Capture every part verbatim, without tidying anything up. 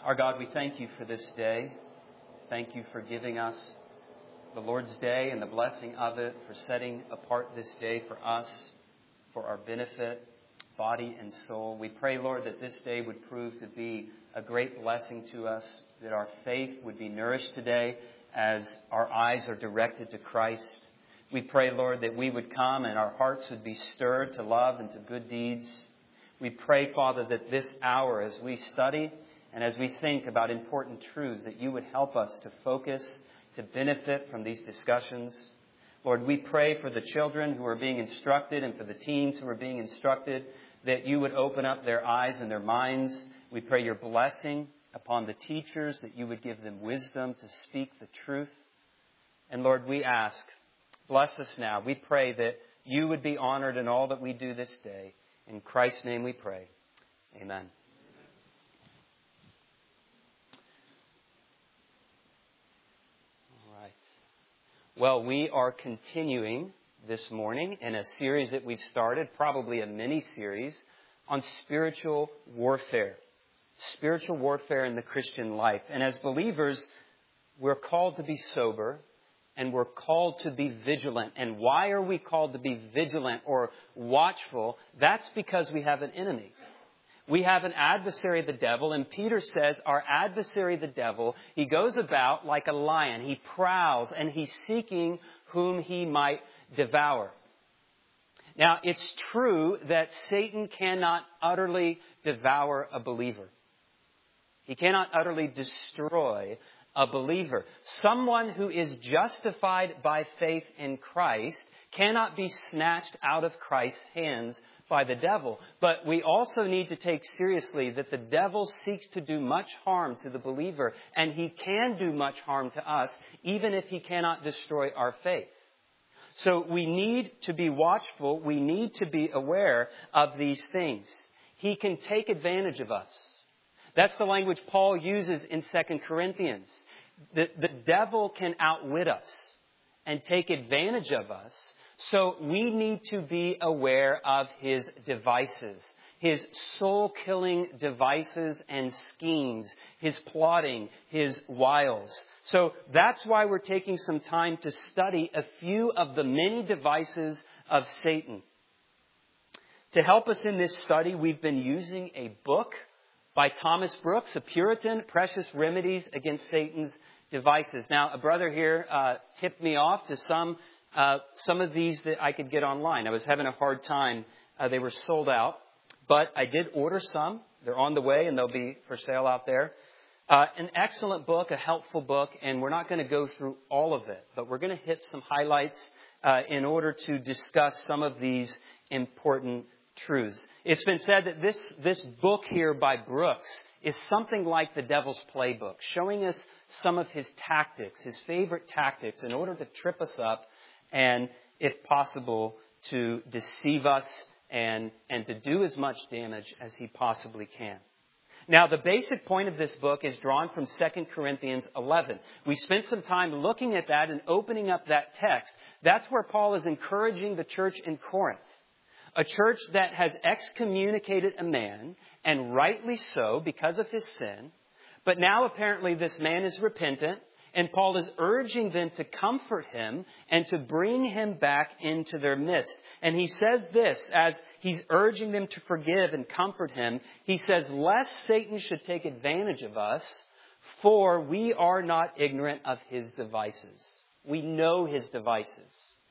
Our God, we thank you for this day. Thank you for giving us the Lord's Day and the blessing of it, for setting apart this day for us, for our benefit, body and soul. We pray, Lord, that this day would prove to be a great blessing to us, that our faith would be nourished today as our eyes are directed to Christ. We pray, Lord, that we would come and our hearts would be stirred to love and to good deeds. We pray, Father, that this hour as we study and as we think about important truths, that you would help us to focus, to benefit from these discussions. Lord, we pray for the children who are being instructed and for the teens who are being instructed, that you would open up their eyes and their minds. We pray your blessing upon the teachers, that you would give them wisdom to speak the truth. And Lord, we ask, bless us now. We pray that you would be honored in all that we do this day. In Christ's name we pray. Amen. All right. Well, we are continuing this morning in a series that we've started, probably a mini-series, on spiritual warfare. Spiritual warfare in the Christian life. And as believers, we're called to be sober and we're called to be vigilant. And why are we called to be vigilant or watchful? That's because we have an enemy. We have an adversary, the devil, and Peter says our adversary, the devil, he goes about like a lion. He prowls and he's seeking whom he might devour. Now, it's true that Satan cannot utterly devour a believer. He cannot utterly destroy a believer. Someone who is justified by faith in Christ cannot be snatched out of Christ's hands by the devil. But we also need to take seriously that the devil seeks to do much harm to the believer, and he can do much harm to us, even if he cannot destroy our faith. So we need to be watchful. We need to be aware of these things. He can take advantage of us. That's the language Paul uses in Second Corinthians. The, the devil can outwit us and take advantage of us. So we need to be aware of his devices, his soul-killing devices and schemes, his plotting, his wiles. So that's why we're taking some time to study a few of the many devices of Satan. To help us in this study, we've been using a book by Thomas Brooks, A Puritan, Precious Remedies Against Satan's Devices. Now, a brother here uh, tipped me off to some uh, some of these that I could get online. I was having a hard time. Uh, they were sold out, but I did order some. They're on the way, and they'll be for sale out there. Uh, an excellent book, a helpful book, and we're not going to go through all of it, but we're going to hit some highlights uh, in order to discuss some of these important truths. It's been said that this, this book here by Brooks is something like the devil's playbook, showing us some of his tactics, his favorite tactics, in order to trip us up and, if possible, to deceive us and, and to do as much damage as he possibly can. Now, the basic point of this book is drawn from Second Corinthians eleven. We spent some time looking at that and opening up that text. That's where Paul is encouraging the church in Corinth. A church that has excommunicated a man, and rightly so because of his sin. But now apparently this man is repentant, and Paul is urging them to comfort him and to bring him back into their midst. And he says this, as he's urging them to forgive and comfort him, he says, lest Satan should take advantage of us, for we are not ignorant of his devices. We know his devices.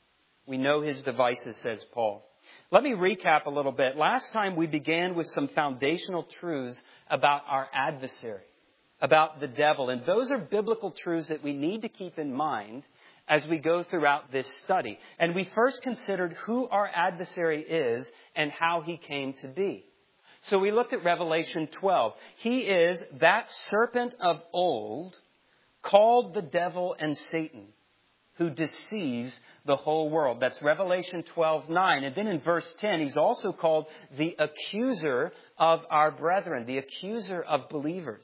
We know his devices, says Paul. Let me recap a little bit. Last time we began with some foundational truths about our adversary, about the devil. And those are biblical truths that we need to keep in mind as we go throughout this study. And we first considered who our adversary is and how he came to be. So we looked at Revelation twelve. He is that serpent of old called the devil and Satan, who deceives the whole world. That's Revelation twelve nine. And then in verse ten, he's also called the accuser of our brethren, the accuser of believers.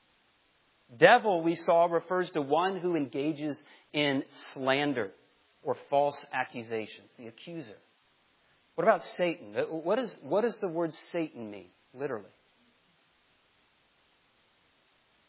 Devil, we saw, refers to one who engages in slander or false accusations, the accuser. What about Satan? What, is, what does the word Satan mean, literally?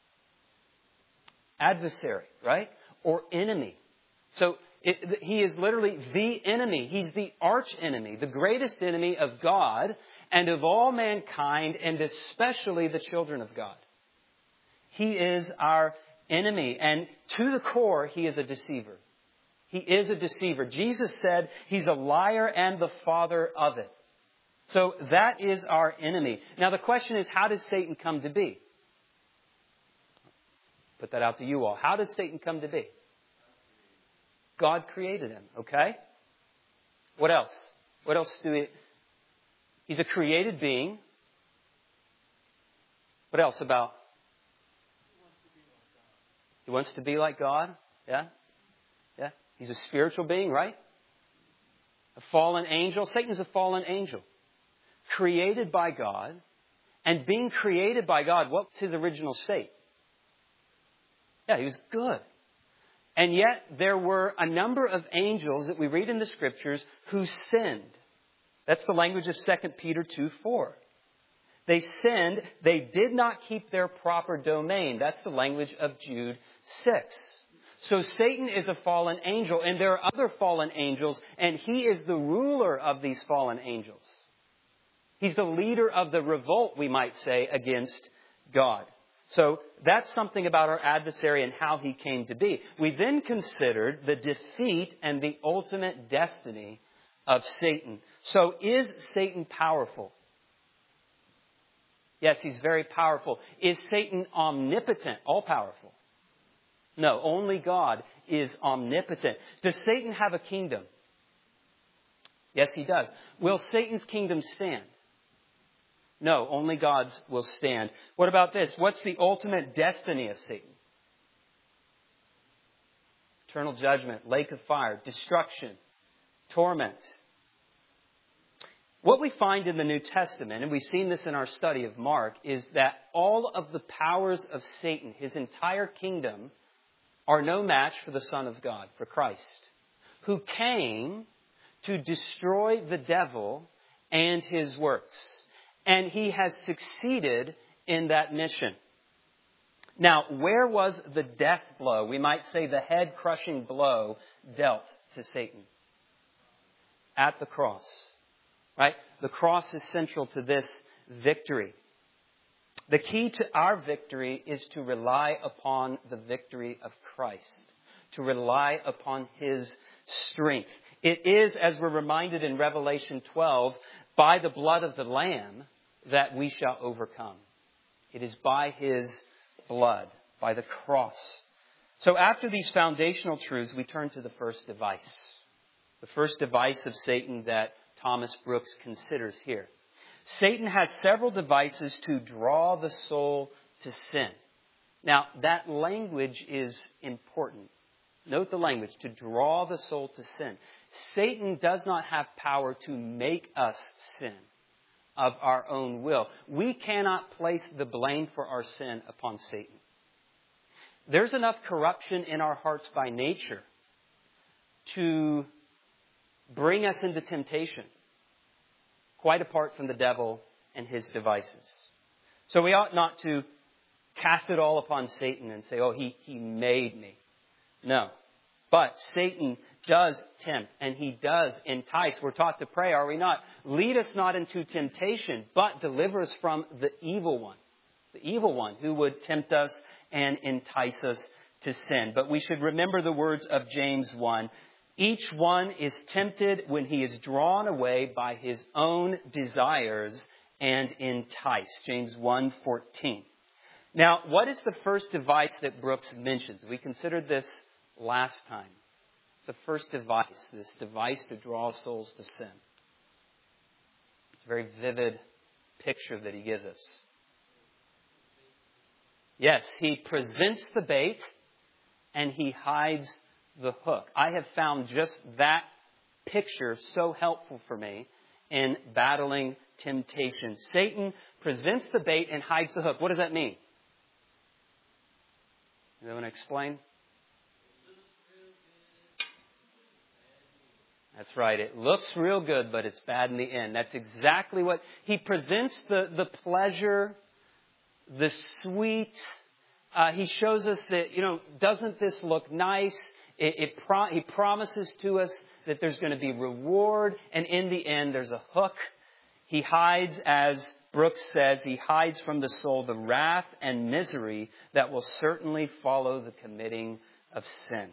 adversary, right? Or enemy. So it, he is literally the enemy. He's the arch enemy, the greatest enemy of God and of all mankind, and especially the children of God. He is our enemy, and to the core, he is a deceiver. He is a deceiver. Jesus said he's a liar and the father of it. So that is our enemy. Now the question is, how did Satan come to be? Put that out to you all. How did Satan come to be? God created him, okay? What else? What else do we... He's a created being. What else about... He wants to be like God. Yeah? Yeah? He's a spiritual being, right? A fallen angel. Satan's a fallen angel. Created by God. And being created by God, what's his original state? Yeah, he was good. And yet there were a number of angels that we read in the Scriptures who sinned. That's the language of Second Peter two four. They sinned. They did not keep their proper domain. That's the language of Jude six. So Satan is a fallen angel, and there are other fallen angels, and he is the ruler of these fallen angels. He's the leader of the revolt, we might say, against God. So that's something about our adversary and how he came to be. We then considered the defeat and the ultimate destiny of Satan. So is Satan powerful? Yes, he's very powerful. Is Satan omnipotent, all-powerful? No, only God is omnipotent. Does Satan have a kingdom? Yes, he does. Will Satan's kingdom stand? No, only God's will stand. What about this? What's the ultimate destiny of Satan? Eternal judgment, lake of fire, destruction, torment. What we find in the New Testament, and we've seen this in our study of Mark, is that all of the powers of Satan, his entire kingdom, are no match for the Son of God, for Christ, who came to destroy the devil and his works. And he has succeeded in that mission. Now, where was the death blow, we might say the head-crushing blow, dealt to Satan? At the cross. Right? The cross is central to this victory. The key to our victory is to rely upon the victory of Christ. To rely upon his strength. It is, as we're reminded in Revelation twelve, by the blood of the Lamb that we shall overcome. It is by his blood, by the cross. So after these foundational truths, we turn to the first device. The first device of Satan that Thomas Brooks considers here. Satan has several devices to draw the soul to sin. Now, that language is important. Note the language, to draw the soul to sin. Satan does not have power to make us sin of our own will. We cannot place the blame for our sin upon Satan. There's enough corruption in our hearts by nature to bring us into temptation, quite apart from the devil and his devices. So we ought not to cast it all upon Satan and say, oh, he, he made me. No. But Satan does tempt and he does entice. We're taught to pray, are we not? Lead us not into temptation, but deliver us from the evil one. The evil one who would tempt us and entice us to sin. But we should remember the words of James one. Each one is tempted when he is drawn away by his own desires and enticed. James one fourteen. Now, what is the first device that Brooks mentions? We considered this last time. It's the first device, this device to draw souls to sin. It's a very vivid picture that he gives us. Yes, he presents the bait and he hides the hook. I have found just that picture so helpful for me in battling temptation. Satan presents the bait and hides the hook. What does that mean? You want to explain? That's right. It looks real good, but it's bad in the end. That's exactly what he presents, the, the pleasure, the sweet uh, he shows us that, you know, doesn't this look nice? It, it pro- he promises to us that there's going to be reward. And in the end, there's a hook. He hides, as Brooks says, he hides from the soul the wrath and misery that will certainly follow the committing of sin.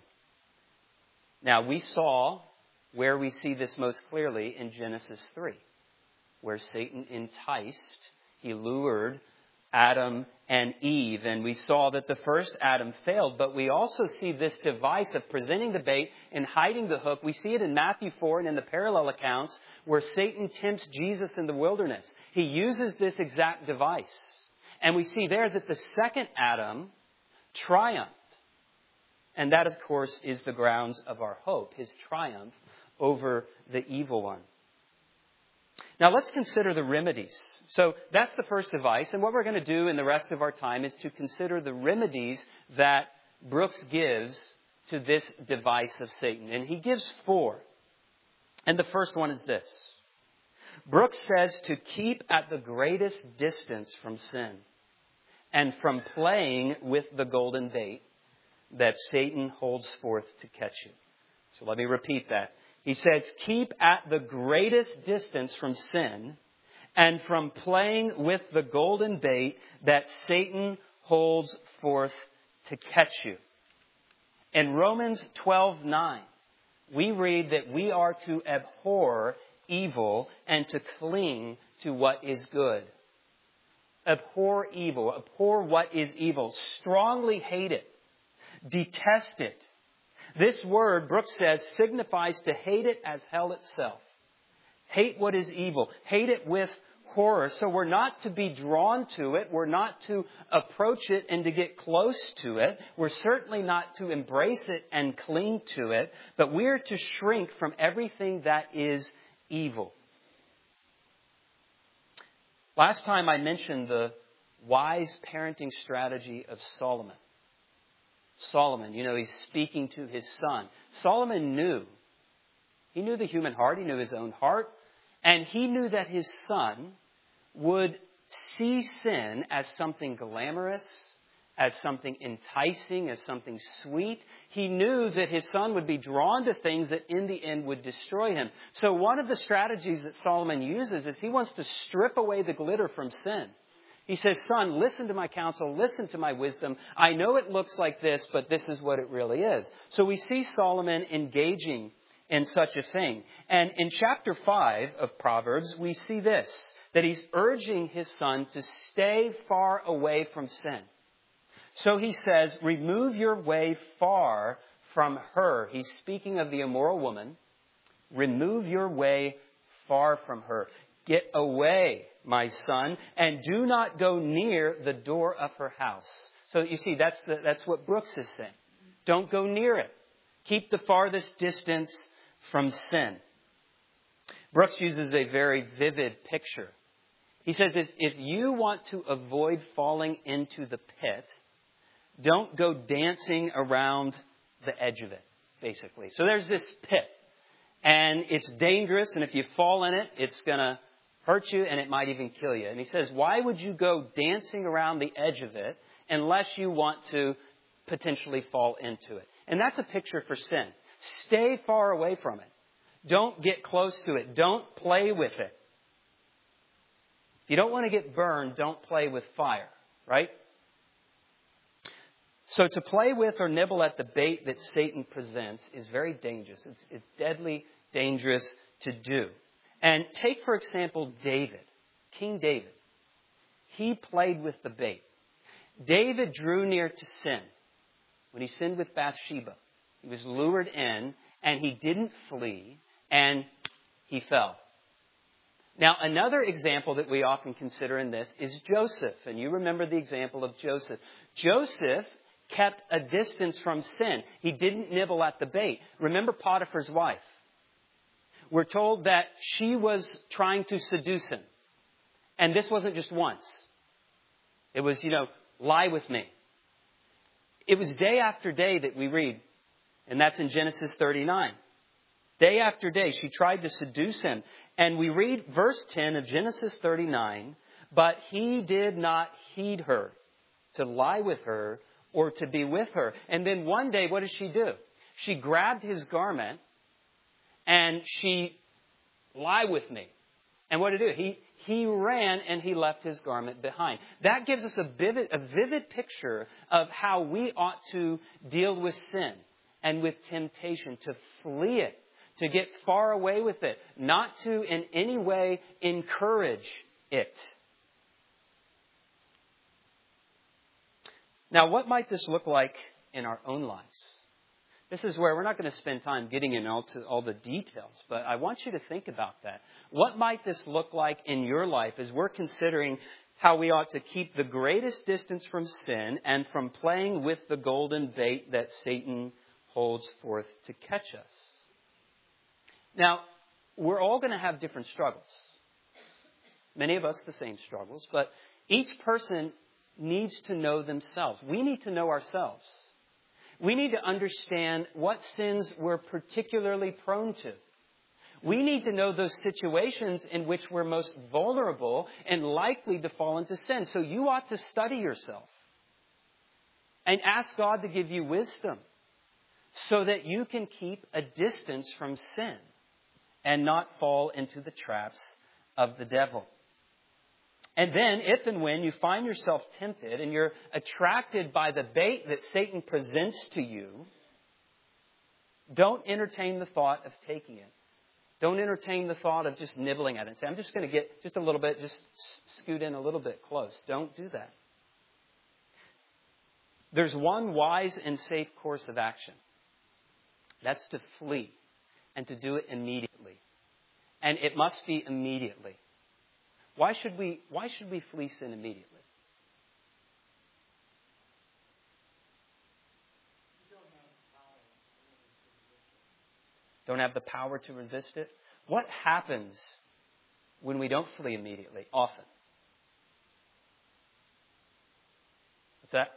Now, we saw where we see this most clearly in Genesis three, where Satan enticed, he lured Adam and Eve. And we saw that the first Adam failed, but we also see this device of presenting the bait and hiding the hook. We see it in Matthew four and in the parallel accounts where Satan tempts Jesus in the wilderness. He uses this exact device. And we see there that the second Adam triumphed. And that, of course, is the grounds of our hope, his triumph over the evil one. Now, let's consider the remedies. So that's the first device. And what we're going to do in the rest of our time is to consider the remedies that Brooks gives to this device of Satan. And he gives four. And the first one is this. Brooks says to keep at the greatest distance from sin and from playing with the golden bait that Satan holds forth to catch you. So let me repeat that. He says, keep at the greatest distance from sin and from playing with the golden bait that Satan holds forth to catch you. In Romans twelve nine, we read that we are to abhor evil and to cling to what is good. Abhor evil. Abhor what is evil. Strongly hate it. Detest it. This word, Brooks says, signifies to hate it as hell itself. Hate what is evil. Hate it with horror. So we're not to be drawn to it. We're not to approach it and to get close to it. We're certainly not to embrace it and cling to it. But we're to shrink from everything that is evil. Last time I mentioned the wise parenting strategy of Solomon. Solomon, you know, he's speaking to his son. Solomon knew. He knew the human heart. He knew his own heart. And he knew that his son would see sin as something glamorous, as something enticing, as something sweet. He knew that his son would be drawn to things that in the end would destroy him. So one of the strategies that Solomon uses is he wants to strip away the glitter from sin. He says, son, listen to my counsel, listen to my wisdom. I know it looks like this, but this is what it really is. So we see Solomon engaging in such a thing. And in chapter five of Proverbs, we see this, that he's urging his son to stay far away from sin. So he says, remove your way far from her. He's speaking of the immoral woman. Remove your way far from her. Get away, my son, and do not go near the door of her house. So you see, that's the, that's what Brooks is saying. Don't go near it. Keep the farthest distance from sin. Brooks uses a very vivid picture. He says, if, if you want to avoid falling into the pit, don't go dancing around the edge of it, basically. So there's this pit, and it's dangerous, and if you fall in it, it's going to hurt you, and it might even kill you. And he says, why would you go dancing around the edge of it unless you want to potentially fall into it? And that's a picture for sin. Stay far away from it. Don't get close to it. Don't play with it. If you don't want to get burned, don't play with fire, right? So to play with or nibble at the bait that Satan presents is very dangerous. It's, it's deadly dangerous to do. And take, for example, David, King David. He played with the bait. David drew near to sin when he sinned with Bathsheba. He was lured in, and he didn't flee, and he fell. Now, another example that we often consider in this is Joseph. And you remember the example of Joseph. Joseph kept a distance from sin. He didn't nibble at the bait. Remember Potiphar's wife. We're told that she was trying to seduce him. And this wasn't just once. It was, you know, lie with me. It was day after day that we read. And that's in Genesis thirty-nine. Day after day, she tried to seduce him. And we read verse ten of Genesis thirty-nine. But he did not heed her to lie with her or to be with her. And then one day, what does she do? She grabbed his garment and she, lie with me. And what did he do? He, he ran and he left his garment behind. That gives us a vivid, a vivid picture of how we ought to deal with sin and with temptation, to flee it, to get far away with it, not to in any way encourage it. Now, what might this look like in our own lives? This is where we're not going to spend time getting into all, to all the details, but I want you to think about that. What might this look like in your life as we're considering how we ought to keep the greatest distance from sin and from playing with the golden bait that Satan holds forth to catch us? Now, we're all going to have different struggles. Many of us the same struggles, but each person needs to know themselves. We need to know ourselves. We need to understand what sins we're particularly prone to. We need to know those situations in which we're most vulnerable and likely to fall into sin. So you ought to study yourself and ask God to give you wisdom so that you can keep a distance from sin and not fall into the traps of the devil. And then, if and when you find yourself tempted and you're attracted by the bait that Satan presents to you, don't entertain the thought of taking it. Don't entertain the thought of just nibbling at it and say, I'm just going to get just a little bit, just scoot in a little bit close. Don't do that. There's one wise and safe course of action. That's to flee and to do it immediately. And it must be immediately. Why should we, why should we flee sin immediately? Don't have the power to resist it? What happens when we don't flee immediately? Often. What's that?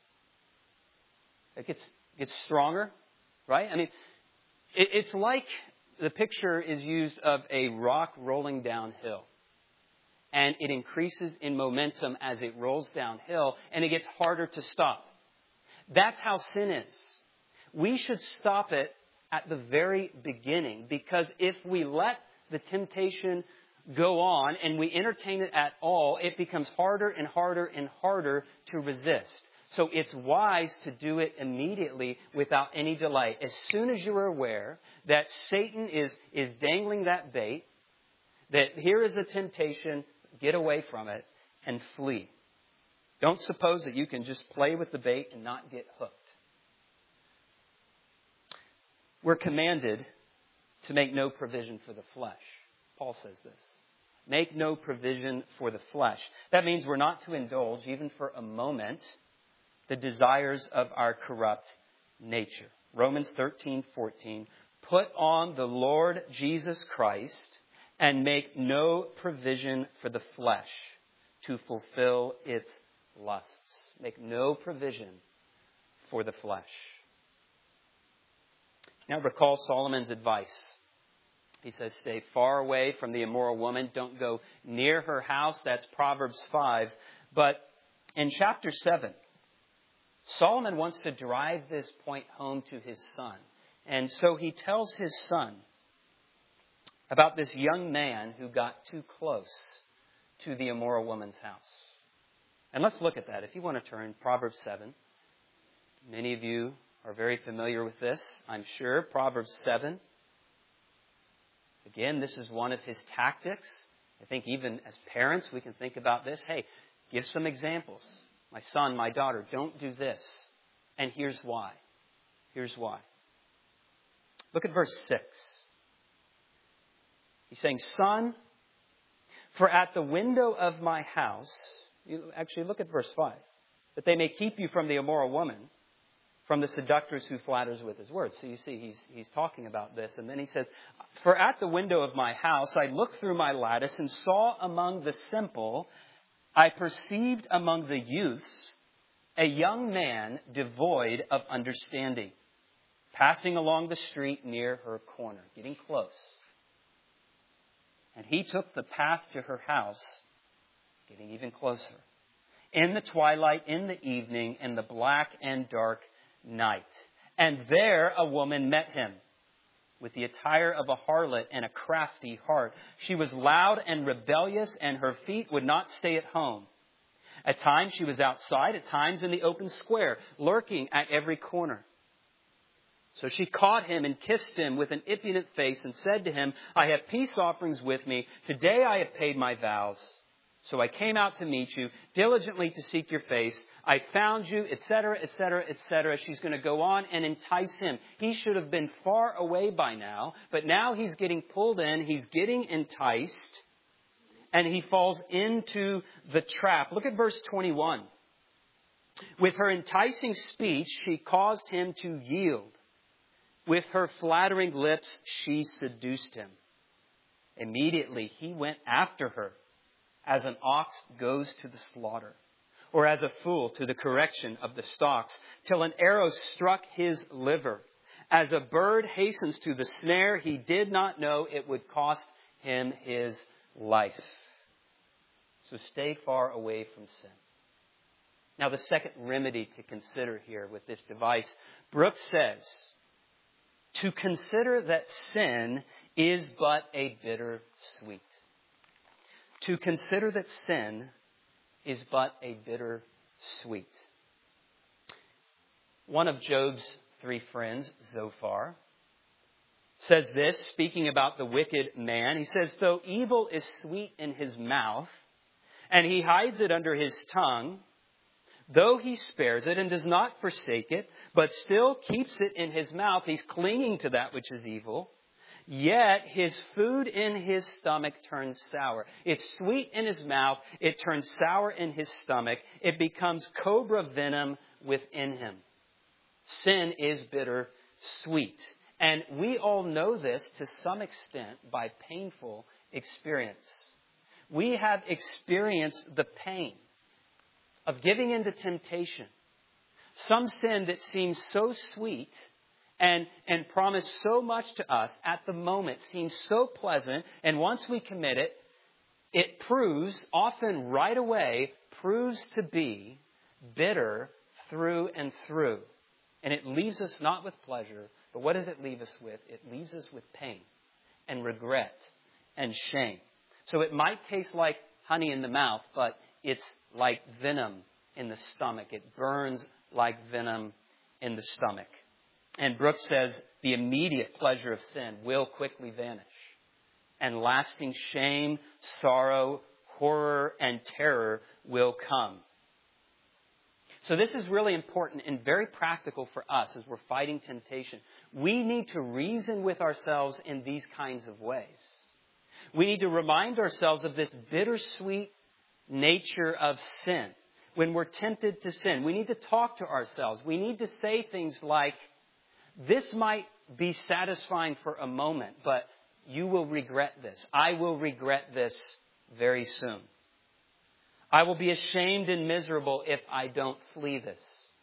It gets, gets stronger, right? I mean, it, it's like the picture is used of a rock rolling downhill. And it increases in momentum as it rolls downhill, and it gets harder to stop. That's how sin is. We should stop it at the very beginning, because if we let the temptation go on and we entertain it at all, it becomes harder and harder and harder to resist. So it's wise to do it immediately without any delay. As soon as you're aware that Satan is, is dangling that bait, that here is a temptation, get away from it and flee. Don't suppose that you can just play with the bait and not get hooked. We're commanded to make no provision for the flesh. Paul says this. Make no provision for the flesh. That means we're not to indulge, even for a moment, the desires of our corrupt nature. Romans thirteen fourteen. Put on the Lord Jesus Christ and make no provision for the flesh to fulfill its lusts. Make no provision for the flesh. Now recall Solomon's advice. He says, stay far away from the immoral woman. Don't go near her house. That's Proverbs five. But in chapter seven, Solomon wants to drive this point home to his son. And so he tells his son about this young man who got too close to the immoral woman's house. And let's look at that. If you want to turn, Proverbs seven. Many of you are very familiar with this, I'm sure. Proverbs seven. Again, this is one of his tactics. I think even as parents, we can think about this. Hey, give some examples. My son, my daughter, don't do this. And here's why. Here's why. Look at verse six. He's saying, son, for at the window of my house, you actually look at verse five, that they may keep you from the immoral woman, from the seductress who flatters with his words. So you see, he's, he's talking about this. And then he says, for at the window of my house, I looked through my lattice and saw among the simple, I perceived among the youths a young man devoid of understanding, passing along the street near her corner, getting close. And he took the path to her house, getting even closer. in the twilight, in the evening, in the black and dark night. And there a woman met him with the attire of a harlot and a crafty heart. She was loud and rebellious, and her feet would not stay at home. At times she was outside, at times in the open square, lurking at every corner. So she caught him and kissed him with an impudent face and said to him, I have peace offerings with me. Today I have paid my vows. So I came out to meet you, diligently to seek your face. I found you, et cetera, et cetera, et cetera. She's going to go on and entice him. He should have been far away by now, but now he's getting pulled in. He's getting enticed, and he falls into the trap. Look at verse twenty-one. With her enticing speech, she caused him to yield. With her flattering lips, she seduced him. Immediately he went after her, as an ox goes to the slaughter, or as a fool to the correction of the stocks, till an arrow struck his liver. As a bird hastens to the snare, he did not know it would cost him his life. So stay far away from sin. Now, the second remedy to consider here with this device, Brooks says, to consider that sin is but a bitter sweet. To consider that sin is but a bitter sweet. One of Job's three friends, Zophar, says this, speaking about the wicked man. He says, though evil is sweet in his mouth, and he hides it under his tongue, though he spares it and does not forsake it, but still keeps it in his mouth, he's clinging to that which is evil, yet his food in his stomach turns sour. It's sweet in his mouth, it turns sour in his stomach, it becomes cobra venom within him. Sin is bitter sweet. And we all know this to some extent by painful experience. We have experienced the pain of giving into temptation. Some sin that seems so sweet and, and promise so much to us at the moment seems so pleasant. And once we commit it, it proves, often right away, proves to be bitter through and through. And it leaves us not with pleasure, but what does it leave us with? It leaves us with pain and regret and shame. So it might taste like honey in the mouth, but it's like venom in the stomach. It burns like venom in the stomach. And Brooks says the immediate pleasure of sin will quickly vanish. And lasting shame, sorrow, horror, and terror will come. So this is really important and very practical for us as we're fighting temptation. We need to reason with ourselves in these kinds of ways. We need to remind ourselves of this bittersweet nature of sin. When we're tempted to sin, we need to talk to ourselves. We need to say things like, this might be satisfying for a moment, but you will regret this. I will regret this very soon. I will be ashamed and miserable if I don't flee this.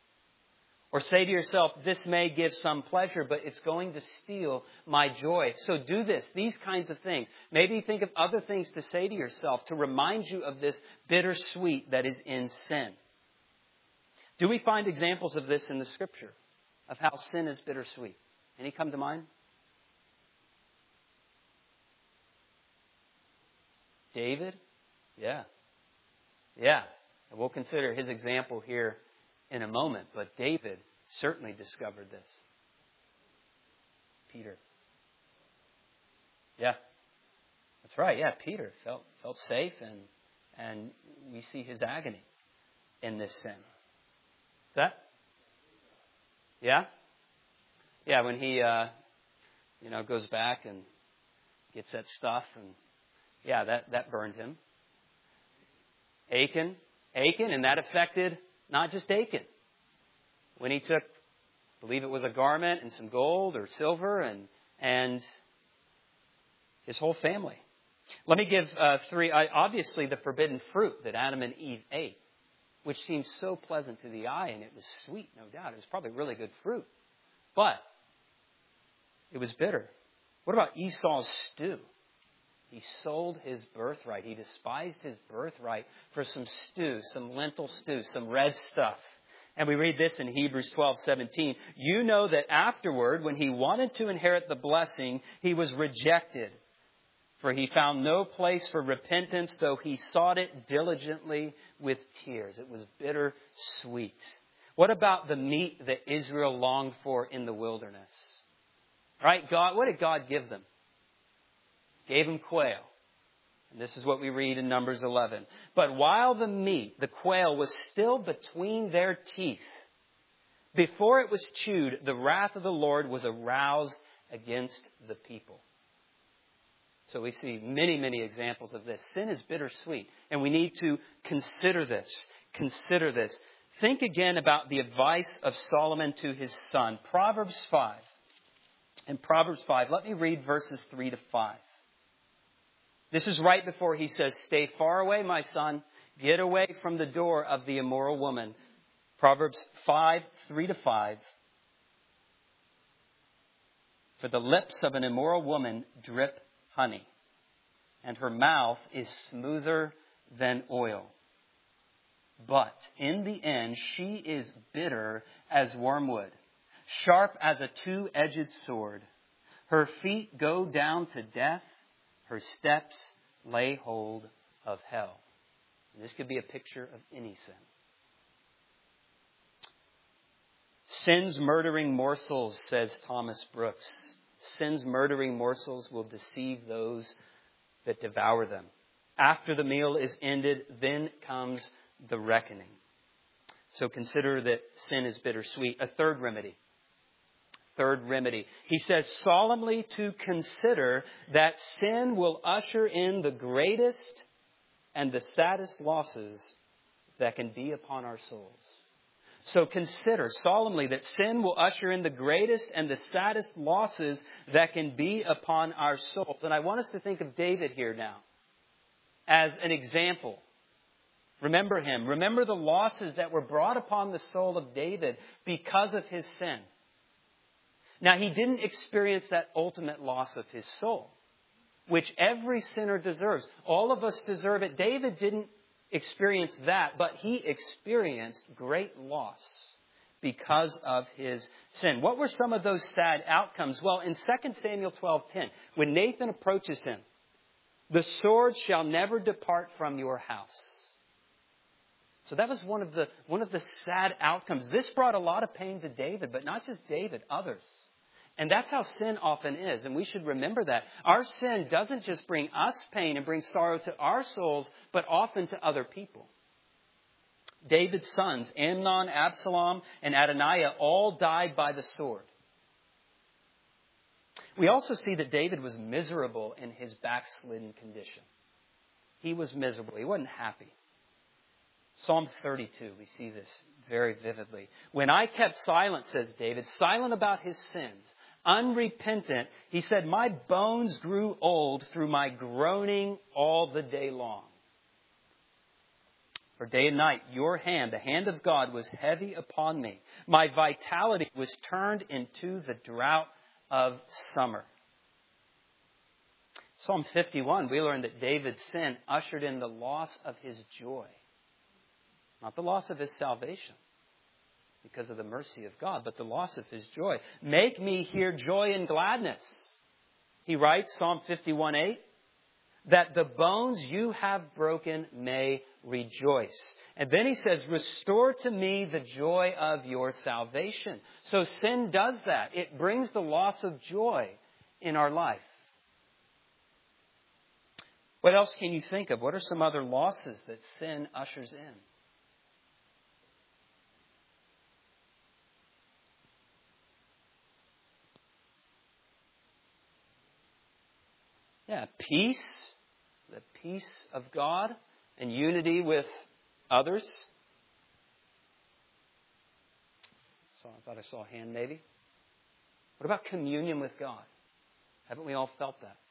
Or say to yourself, this may give some pleasure, but it's going to steal my joy. So do this, these kinds of things. Maybe think of other things to say to yourself to remind you of this bittersweet that is in sin. Do we find examples of this in the Scripture, of how sin is bittersweet? Any come to mind? David? Yeah. Yeah. And we'll consider his example here in a moment, but David certainly discovered this. Peter. Yeah. That's right. Yeah, Peter felt felt safe, and and we see his agony in this sin. Is that? Yeah? Yeah, when he uh, you know, goes back and gets that stuff, and yeah, that, that burned him. Achan, Achan, and that affected not just Achan. When he took, I believe it was a garment and some gold or silver, and and his whole family. Let me give uh, three. I, obviously, the forbidden fruit that Adam and Eve ate, which seemed so pleasant to the eye, and it was sweet, no doubt. It was probably really good fruit. But it was bitter. What about Esau's stew? He sold his birthright. He despised his birthright for some stew, some lentil stew, some red stuff. And we read this in Hebrews twelve seventeen. You know that afterward, when he wanted to inherit the blessing, he was rejected. For he found no place for repentance, though he sought it diligently with tears. It was bitter sweet. What about the meat that Israel longed for in the wilderness? Right? God, what did God give them? Gave them quail. And this is what we read in Numbers eleven. But while the meat, the quail, was still between their teeth, before it was chewed, the wrath of the Lord was aroused against the people. So we see many, many examples of this. Sin is bittersweet, and we need to consider this. Consider this. Think again about the advice of Solomon to his son. Proverbs five. In Proverbs five, let me read verses three to five. This is right before he says, stay far away, my son. Get away from the door of the immoral woman. Proverbs five, three to five. For the lips of an immoral woman drip honey, and her mouth is smoother than oil. But in the end, she is bitter as wormwood, sharp as a two-edged sword. Her feet go down to death. Her steps lay hold of hell. And this could be a picture of any sin. Sin's murdering morsels, says Thomas Brooks. Sin's murdering morsels will deceive those that devour them. After the meal is ended, then comes the reckoning. So consider that sin is bittersweet. A third remedy. Third remedy. He says solemnly to consider that sin will usher in the greatest and the saddest losses that can be upon our souls. So consider solemnly that sin will usher in the greatest and the saddest losses that can be upon our souls. And I want us to think of David here now as an example. Remember him. Remember the losses that were brought upon the soul of David because of his sin. Now, he didn't experience that ultimate loss of his soul, which every sinner deserves. All of us deserve it. David didn't experience that, but he experienced great loss because of his sin. What were some of those sad outcomes? Well, in Second Samuel twelve ten, when Nathan approaches him, the sword shall never depart from your house. So that was one of the one of the sad outcomes. This brought a lot of pain to David, but not just David, others. And that's how sin often is, and we should remember that. Our sin doesn't just bring us pain and bring sorrow to our souls, but often to other people. David's sons, Amnon, Absalom, and Adoniah, all died by the sword. We also see that David was miserable in his backslidden condition. He was miserable. He wasn't happy. Psalm thirty-two, we see this very vividly. When I kept silent, says David, silent about his sins, unrepentant, he said, my bones grew old through my groaning all the day long. For day and night, your hand, the hand of God, was heavy upon me. My vitality was turned into the drought of summer. Psalm fifty-one, we learn that David's sin ushered in the loss of his joy. Not the loss of his salvation because of the mercy of God, but the loss of his joy. Make me hear joy and gladness. He writes, Psalm fifty-one eight, that the bones you have broken may rejoice. And then he says, restore to me the joy of your salvation. So sin does that. It brings the loss of joy in our life. What else can you think of? What are some other losses that sin ushers in? Yeah, peace, the peace of God and unity with others. So I thought I saw a hand maybe. What about communion with God? Haven't we all felt that?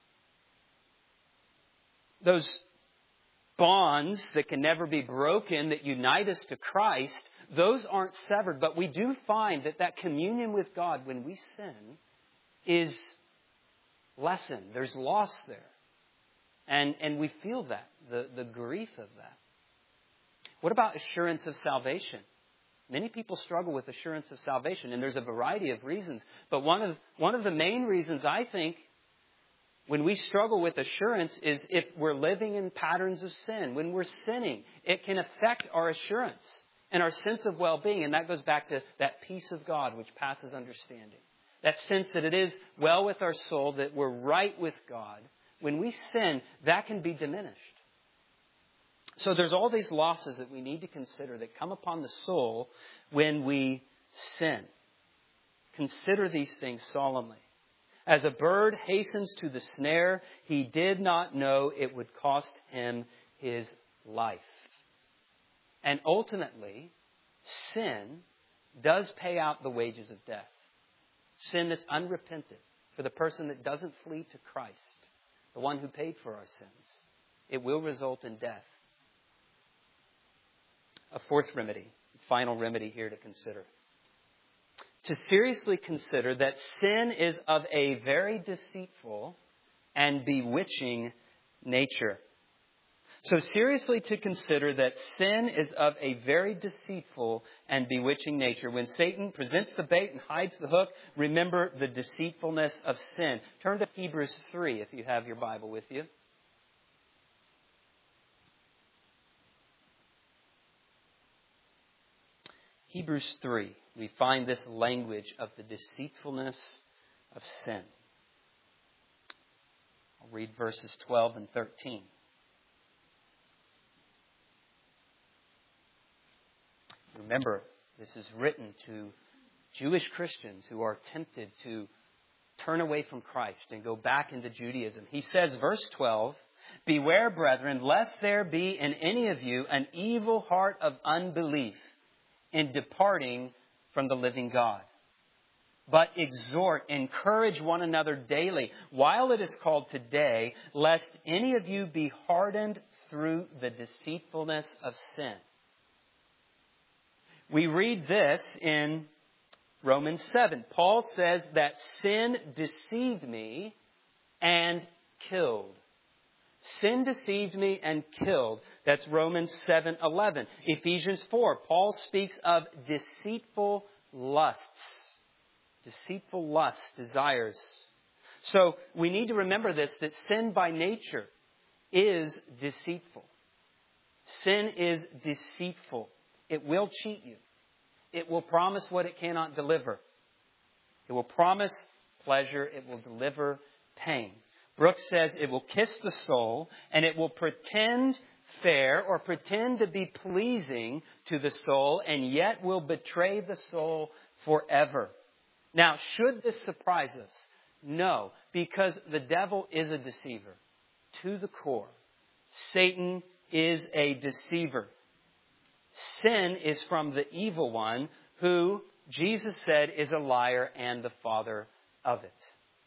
Those bonds that can never be broken that unite us to Christ, those aren't severed. But we do find that that communion with God when we sin is lessened. There's loss there. And, and we feel that, the, the grief of that. What about assurance of salvation? Many people struggle with assurance of salvation, and there's a variety of reasons. But one of, one of the main reasons, I think, when we struggle with assurance is if we're living in patterns of sin. When we're sinning, it can affect our assurance and our sense of well-being. And that goes back to that peace of God which passes understanding. That sense that it is well with our soul, that we're right with God. When we sin, that can be diminished. So there's all these losses that we need to consider that come upon the soul when we sin. Consider these things solemnly. As a bird hastens to the snare, he did not know it would cost him his life. And ultimately, sin does pay out the wages of death. Sin that's unrepentant for the person that doesn't flee to Christ, the one who paid for our sins. It will result in death. A fourth remedy, final remedy here to consider. To seriously consider that sin is of a very deceitful and bewitching nature. So seriously to consider that sin is of a very deceitful and bewitching nature. When Satan presents the bait and hides the hook, remember the deceitfulness of sin. Turn to Hebrews three if you have your Bible with you. Hebrews three, we find this language of the deceitfulness of sin. I'll read verses twelve and thirteen. Remember, this is written to Jewish Christians who are tempted to turn away from Christ and go back into Judaism. He says, verse twelve, "Beware, brethren, lest there be in any of you an evil heart of unbelief in departing from the living God. But exhort, encourage one another daily, while it is called today, lest any of you be hardened through the deceitfulness of sin." We read this in Romans seven. Paul says that sin deceived me and killed. Sin deceived me and killed. That's Romans seven eleven. Ephesians four, Paul speaks of deceitful lusts. Deceitful lusts, desires. So we need to remember this, that sin by nature is deceitful. Sin is deceitful. It will cheat you. It will promise what it cannot deliver. It will promise pleasure. It will deliver pain. Brooks says it will kiss the soul and it will pretend fair or pretend to be pleasing to the soul and yet will betray the soul forever. Now, should this surprise us? No, because the devil is a deceiver to the core. Satan is a deceiver. Sin is from the evil one who, Jesus said, is a liar and the father of it.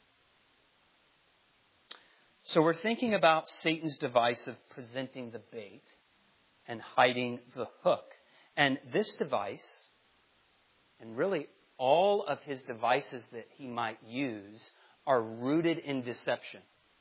So we're thinking about Satan's device of presenting the bait and hiding the hook. And this device, and really all of his devices that he might use, are rooted in deception.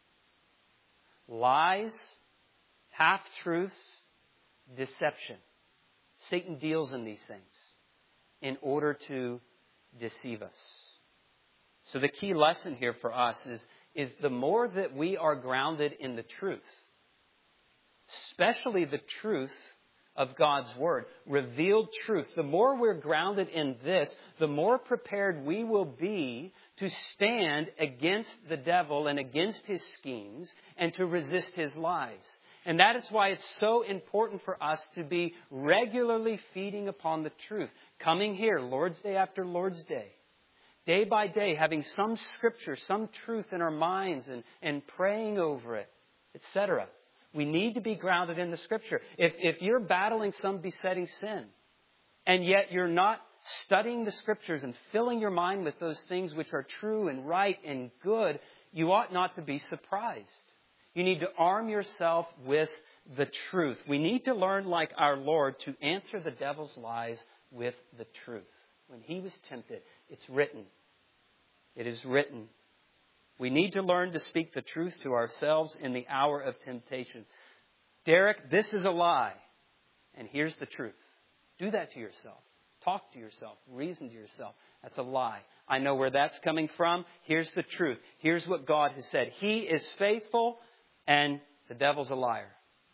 Lies, half-truths, deception. Satan deals in these things in order to deceive us. So the key lesson here for us is is the more that we are grounded in the truth, especially the truth of God's Word, revealed truth, the more we're grounded in this, the more prepared we will be to stand against the devil and against his schemes and to resist his lies. And that is why it's so important for us to be regularly feeding upon the truth, coming here Lord's Day after Lord's Day. Day by day, having some scripture, some truth in our minds and, and praying over it, et cetera. We need to be grounded in the scripture. If, if you're battling some besetting sin, and yet you're not studying the scriptures and filling your mind with those things which are true and right and good, you ought not to be surprised. You need to arm yourself with the truth. We need to learn, like our Lord, to answer the devil's lies with the truth. When he was tempted, it's written. It is written. We need to learn to speak the truth to ourselves in the hour of temptation. Derek, this is a lie. And here's the truth. Do that to yourself. Talk to yourself. Reason to yourself. That's a lie. I know where that's coming from. Here's the truth. Here's what God has said. He is faithful and the devil's a liar.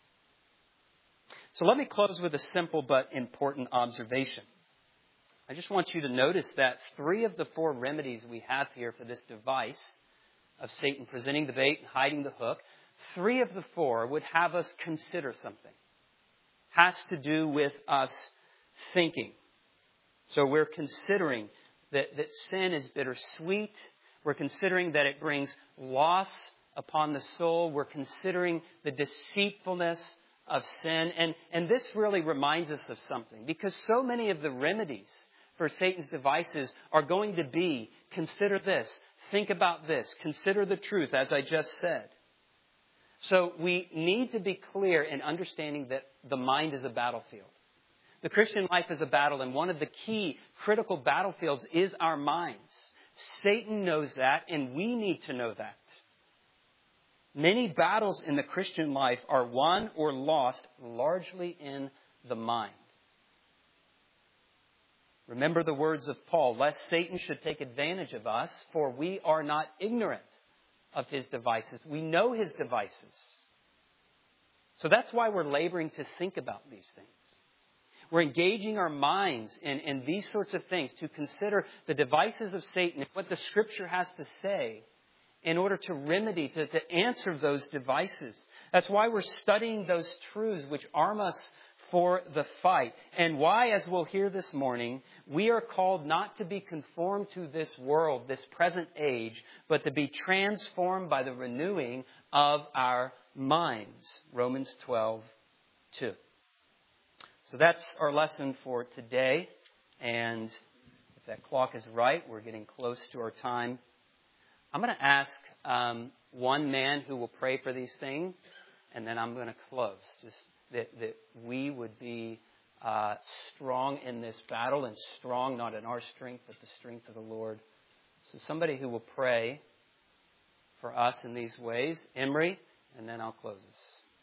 So let me close with a simple but important observation. I just want you to notice that three of the four remedies we have here for this device of Satan presenting the bait and hiding the hook, three of the four would have us consider something. Has to do with us thinking. So we're considering that, that sin is bittersweet. We're considering that it brings loss upon the soul. We're considering the deceitfulness of sin. And, and this really reminds us of something, because so many of the remedies for Satan's devices are going to be, consider this, think about this, consider the truth, as I just said. So we need to be clear in understanding that the mind is a battlefield. The Christian life is a battle, and one of the key critical battlefields is our minds. Satan knows that, and we need to know that. Many battles in the Christian life are won or lost largely in the mind. Remember the words of Paul, lest Satan should take advantage of us, for we are not ignorant of his devices. We know his devices. So that's why we're laboring to think about these things. We're engaging our minds in, in these sorts of things to consider the devices of Satan and what the Scripture has to say in order to remedy, to, to answer those devices. That's why we're studying those truths which arm us for the fight. And why, as we'll hear this morning, we are called not to be conformed to this world, this present age, but to be transformed by the renewing of our minds. Romans twelve two. So that's our lesson for today. And if that clock is right, we're getting close to our time. I'm going to ask um, one man who will pray for these things, and then I'm going to close. Just that, that we would be uh, strong in this battle, and strong not in our strength, but the strength of the Lord. So somebody who will pray for us in these ways. Emery, and then I'll close this.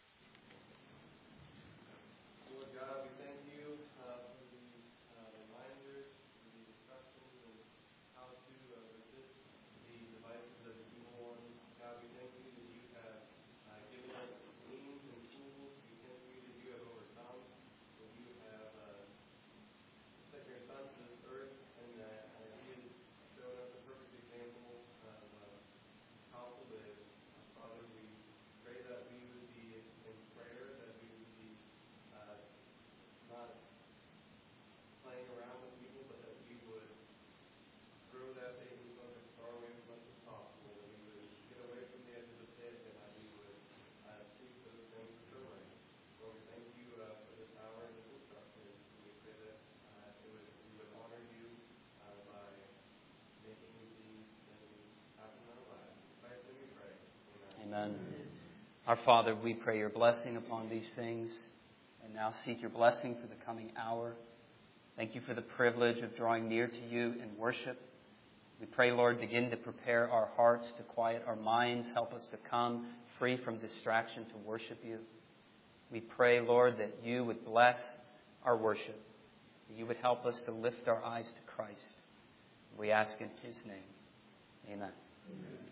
Amen. Our Father, we pray your blessing upon these things, and now seek your blessing for the coming hour. Thank you for the privilege of drawing near to you in worship. We pray, Lord, begin to prepare our hearts, to quiet our minds. Help us to come free from distraction to worship you. We pray, Lord, that you would bless our worship, that you would help us to lift our eyes to Christ. We ask in his name. Amen. Amen.